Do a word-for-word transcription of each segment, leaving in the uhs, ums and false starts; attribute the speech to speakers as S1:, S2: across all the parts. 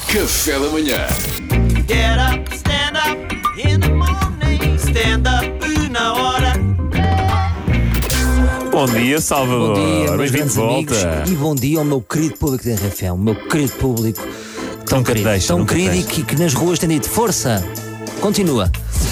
S1: Café da manhã.
S2: Get up, stand up in the morning. Stand up na hora.
S3: Bom dia, Salvador.
S4: Bom dia, meus
S3: Bem-vindo de
S4: grandes amigos.
S3: volta.
S4: E bom dia ao meu querido público da R F M, o meu querido público tão
S3: Nunca te
S4: querido,
S3: deixa,
S4: tão
S3: nunca te
S4: querido e
S3: deixa.
S4: que, que nas ruas tem dito força. Continua.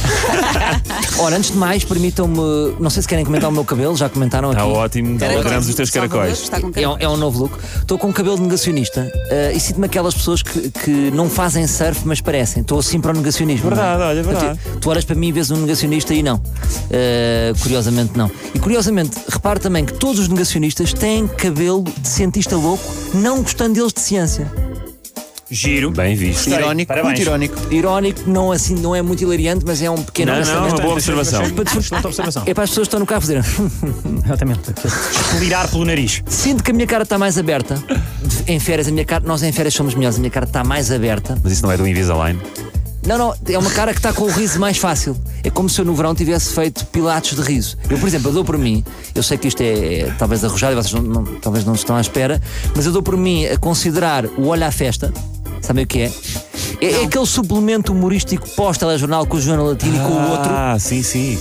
S4: Ora, antes de mais, permitam-me. Não sei se querem comentar o meu cabelo, já comentaram aqui.
S3: Está ótimo, adoramos os teus caracóis.
S5: Está com
S4: É um, é um novo look. Estou com um cabelo de negacionista eh, e sinto-me aquelas pessoas que, que não fazem surf, mas parecem. Estou assim para o negacionismo.
S3: Verdade,
S4: não é?
S3: olha, verdade.
S4: Tu, tu olhas para mim e vês um negacionista e não. Eh, curiosamente, não. E curiosamente, repare também que todos os negacionistas têm cabelo de cientista louco, não gostando deles de ciência.
S3: Giro. Bem visto.
S6: Irónico, muito irónico.
S4: Irónico, não, assim, não é muito hilariante, mas é um pequeno.
S3: Não, não, uma boa observação.
S6: Excelente observação.
S4: É para as pessoas que estão no carro fazer.
S6: Exatamente. Escolirar pelo nariz.
S4: Sinto que a minha cara está mais aberta. Em férias, a minha cara, nós em férias somos melhores, a minha cara está mais aberta.
S3: Mas isso não é do Invisalign?
S4: Não, não, é uma cara que está com o riso mais fácil. É como se eu no verão tivesse feito pilates de riso. Eu, por exemplo, eu dou por mim, eu sei que isto é, é talvez arrojado e vocês não, não, talvez não estão à espera, mas eu dou por mim a considerar o Olho à Festa. Sabem o que é? É, é aquele suplemento humorístico pós-telejornal com o Joana Latino e com o outro.
S3: Ah, sim, sim.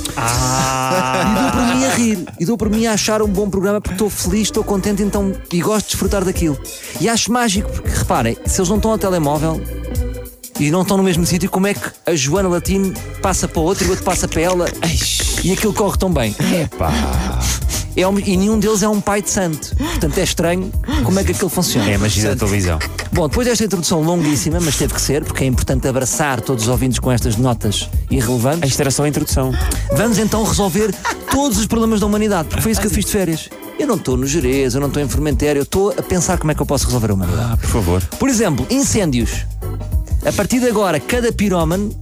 S4: E dou por mim a rir. E dou por mim a achar um bom programa porque estou feliz, estou contente então, e gosto de desfrutar daquilo. E acho mágico porque, reparem, se eles não estão ao telemóvel e não estão no mesmo sítio, como é que a Joana Latino passa para o outro e o outro passa para ela e aquilo corre tão bem?
S3: Epá.
S4: É um, e nenhum deles é um pai de santo. Portanto, é estranho como é que aquilo funciona.
S3: É a magia da televisão.
S4: Bom, depois desta introdução longuíssima, mas teve que ser, porque é importante abraçar todos os ouvintes com estas notas irrelevantes,
S3: Isto era só a introdução.
S4: vamos então resolver todos os problemas da humanidade, porque foi isso que eu fiz de férias. Eu não estou no Jerez, eu não estou em Formentera, eu estou a pensar como é que eu posso resolver a humanidade.
S3: Ah, por favor.
S4: Por exemplo, incêndios. A partir de agora, cada pirómano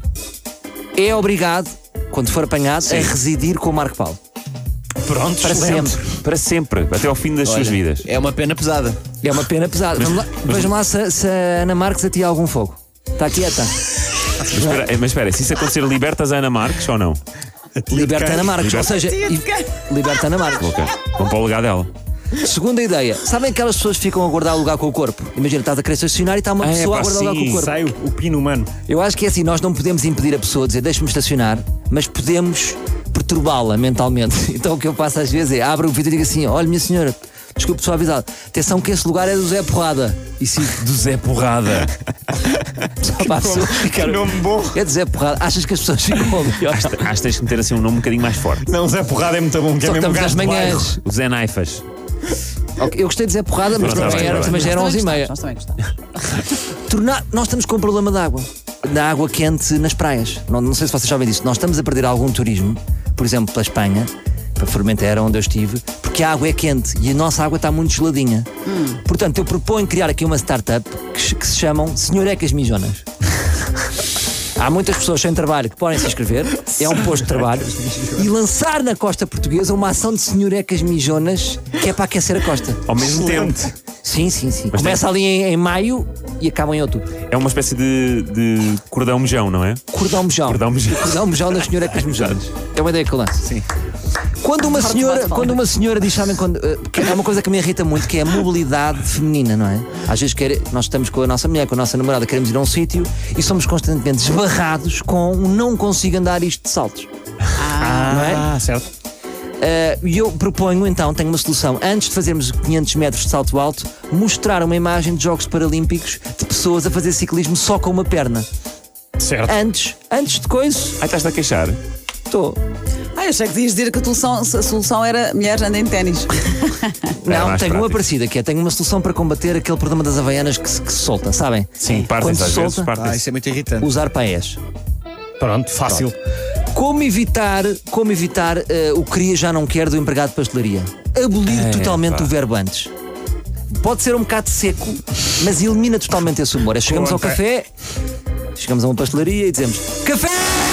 S4: é obrigado, quando for apanhado, a residir com o Marco Paulo.
S3: Pronto,
S4: Para
S3: excelente.
S4: sempre.
S3: Para sempre, até ao fim das suas vidas.
S6: É uma pena pesada.
S4: É uma pena pesada. Vamos lá, vejam lá se, se a Ana Marques atira algum fogo. Está quieta.
S3: Mas espera, mas espera, se isso acontecer, libertas a Ana Marques ou não?
S4: Liberta a Ana Marques.
S3: Liberta-
S4: Ou seja, e- liberta a Ana Marques.
S3: Ok, vamos para o lugar dela.
S4: Segunda ideia. Sabem aquelas pessoas que ficam a guardar o lugar com o corpo? Imagina, estás a querer estacionar e está uma
S3: Ah, é,
S4: pessoa
S3: pá,
S4: a guardar o lugar
S3: sim.
S4: com o corpo.
S6: Sai o, o pino humano.
S4: Eu acho que é assim, nós não podemos impedir a pessoa de dizer deixe-me estacionar, mas podemos perturbá-la mentalmente. Então o que eu faço às vezes é abro o vidro e digo assim: olha, minha senhora, desculpe só avisado, atenção que esse lugar é do Zé Porrada. E sim,
S3: Do Zé Porrada.
S4: só para a pessoa ficar.
S6: nome bom.
S4: É do Zé Porrada. Achas que as pessoas ficam ali?
S3: Acho que tens que meter assim um nome um bocadinho mais forte.
S6: Não, Zé Porrada é muito bom, que
S4: Só
S6: é
S4: que
S6: mesmo
S4: estamos
S6: gajo
S4: às
S6: de bairro.
S4: manhãs.
S3: O Zé Naifas.
S4: Ok, eu gostei de Zé Porrada, mas
S3: Pronto,
S4: também,
S3: tá bem,
S4: era,
S3: tá
S4: também já eram onze e meia.
S5: Nós também gostamos.
S4: Tornar- Nós estamos com um problema de água. Da água quente nas praias. Não, não sei se vocês sabem disso. Nós estamos a perder algum turismo, por exemplo, para a Espanha, para Formentera, onde eu estive, porque a água é quente e a nossa água está muito geladinha. Portanto, eu proponho criar aqui uma startup que, se- que se chamam Senhorecas Mijonas. Há muitas pessoas sem trabalho que podem se inscrever, é um posto de trabalho, e lançar na costa portuguesa uma ação de senhorecas mijonas que é para aquecer a costa.
S3: Ao mesmo tempo.
S4: Sim, sim, sim.
S3: Mas
S4: Começa ali em, em maio e acaba em outubro.
S3: É uma espécie de, de cordão mejão, não é?
S4: Cordão mejão.
S3: Cordão mejão.
S4: Cordão mejão das senhorecas mijonas. É uma ideia que eu lanço.
S3: Sim.
S4: Quando uma
S5: Forte
S4: senhora,
S5: bate-bola.
S4: quando uma senhora diz, sabem, quando, eh, que é uma coisa que me irrita muito, que é a mobilidade feminina, não é? Às vezes quer, nós estamos com a nossa mulher, com a nossa namorada, queremos ir a um sítio e somos constantemente esbarrados com um não consigo andar isto de saltos. Não é?
S6: Ah, certo.
S4: Eh, E eu proponho então, tenho uma solução, antes de fazermos quinhentos metros de salto alto, mostrar uma imagem de Jogos Paralímpicos de pessoas a fazer ciclismo só com uma perna.
S6: Certo.
S4: Antes, antes de coisa,
S3: Ai, estás-te a queixar?
S4: estou.
S5: Ah, eu achei que dias dizer que a solução, a solução era mulheres andem de ténis.
S4: Não,
S3: mais
S4: tenho uma
S3: prático.
S4: parecida, que é tenho uma solução para combater aquele problema das havaianas que se, que se solta, sabem?
S3: Sim,
S4: Quando
S3: partem-se
S4: se
S3: às vezes,
S4: solta,
S6: Ah,
S3: partem-se.
S6: isso é muito irritante.
S4: usar paés.
S6: Pronto, fácil.
S4: Como evitar, como evitar eh, o queria já não quer do empregado de pastelaria? Abolir
S3: É,
S4: totalmente
S3: pá.
S4: o verbo antes. Pode ser um bocado seco, mas elimina totalmente esse humor. É, chegamos ao
S6: Conta.
S4: café, chegamos a uma pastelaria e dizemos: café!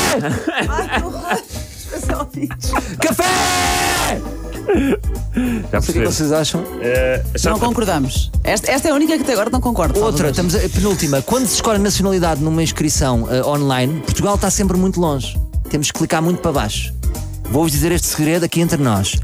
S4: Café!
S3: Já
S4: Não sei o que
S3: percebi.
S4: vocês acham.
S5: Não concordamos. Esta, esta é a única que até agora não concordo.
S4: Outra,
S5: Salvador.
S4: estamos a, a penúltima. Quando se escolhe nacionalidade numa inscrição eh, online, Portugal está sempre muito longe. Temos que clicar muito para baixo. Vou-vos dizer este segredo aqui entre nós.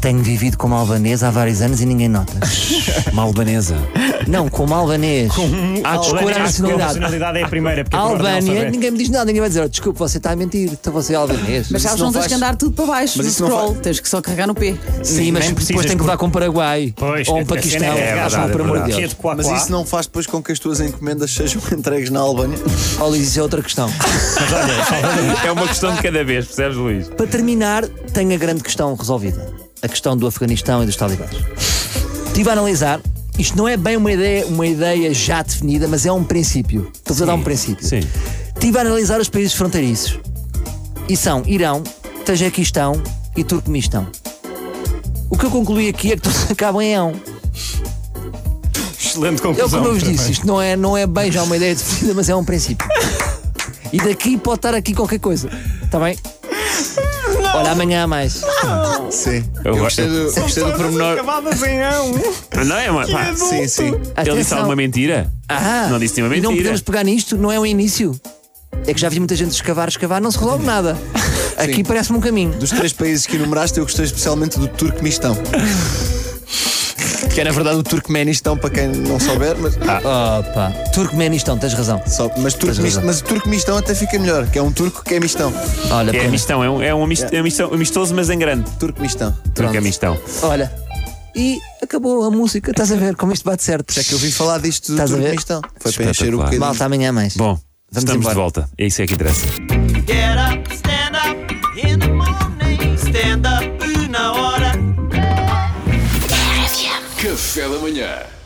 S4: Tenho vivido como albanês há vários anos e ninguém nota.
S3: Uma albanesa.
S4: Não, como albanês.
S3: Ah,
S4: Escolha a
S6: A
S4: nacionalidade.
S6: nacionalidade é a primeira. Porque
S4: A
S6: é por ordem
S4: Albânia,
S6: alfabética.
S4: ninguém me diz nada, ninguém vai dizer, oh, desculpe, você está a mentir, então você é albanês.
S5: Mas sabes, não tens
S1: faz-
S5: que andar tudo para baixo
S1: Mas
S5: no
S1: isso não
S5: scroll.
S1: faz-
S5: Tens que só carregar no P.
S4: Sim, mas
S6: nem
S4: depois
S6: precisas
S4: tem que levar com o Paraguai
S6: Pois,
S4: ou
S6: a-
S4: um
S6: a cena
S4: Paquistão.
S6: é
S3: verdade,
S4: Acham, por amor de
S3: é
S6: Que é
S4: Deus.
S6: de quá,
S1: Mas
S6: quá.
S1: isso não faz depois com que as tuas encomendas sejam entregues na Albânia?
S4: Oh, Luís, isso é outra questão.
S3: É uma questão de cada vez, percebes, Luís?
S4: Para terminar, tenho a grande questão resolvida. A questão do Afeganistão e dos talibãs. Estive a analisar, isto não é bem uma ideia, uma ideia já definida, mas é um princípio. Estou a dar um princípio.
S3: Sim.
S4: Estive a analisar os países fronteiriços. E são Irão, Tajiquistão e Turcomenistão. O que eu concluí aqui é que todos acabam em ão.
S6: Excelente
S4: É
S6: conclusão.
S4: como eu vos disse, isto não é, não é bem já uma ideia definida, mas é um princípio. E daqui pode estar aqui qualquer coisa. Está bem? Olha, amanhã há mais.
S1: Sim.
S3: Eu
S1: Eu
S3: gosto-
S1: gostei do, eu gostei do pormenor.
S6: Acabadas em ão.
S3: Não é uma. Pá,
S1: Sim, sim.
S3: ele disse
S4: Atenção.
S3: alguma mentira?
S4: Ah,
S3: Não disse nenhuma
S4: e não
S3: mentira.
S4: podemos pegar nisto, não é o início. É que já vi muita gente escavar, escavar, não se resolve nada. Aqui parece-me um caminho.
S1: Dos três países que enumeraste, eu gostei especialmente do Turcomenistão. Que é na verdade o Turcomenistão, para quem não souber, mas,
S4: Opa, Turcomenistão, tens razão.
S1: só, mas, Turcomenistão, mas o Turcomenistão até fica melhor, que é um turco que é mistão.
S4: Olha,
S3: É
S4: pena.
S3: mistão, é um, é um, amist- é um mistão- um amistoso, mas em grande.
S1: Turcomenistão.
S3: Porque é mistão.
S4: Olha. E acabou a música, estás a ver como isto bate certo.
S1: É que eu vim falar disto do
S4: Estás a ver?
S1: Turcomenistão. Foi para encher um
S3: Espetacular.
S1: bocadinho.
S4: Malta, amanhã há mais.
S3: Bom,
S4: Vamos
S3: estamos
S4: embora.
S3: de volta. É isso é que interessa.
S2: Get up, stand up in the morning. Stand up, una hora.
S7: Café da manhã.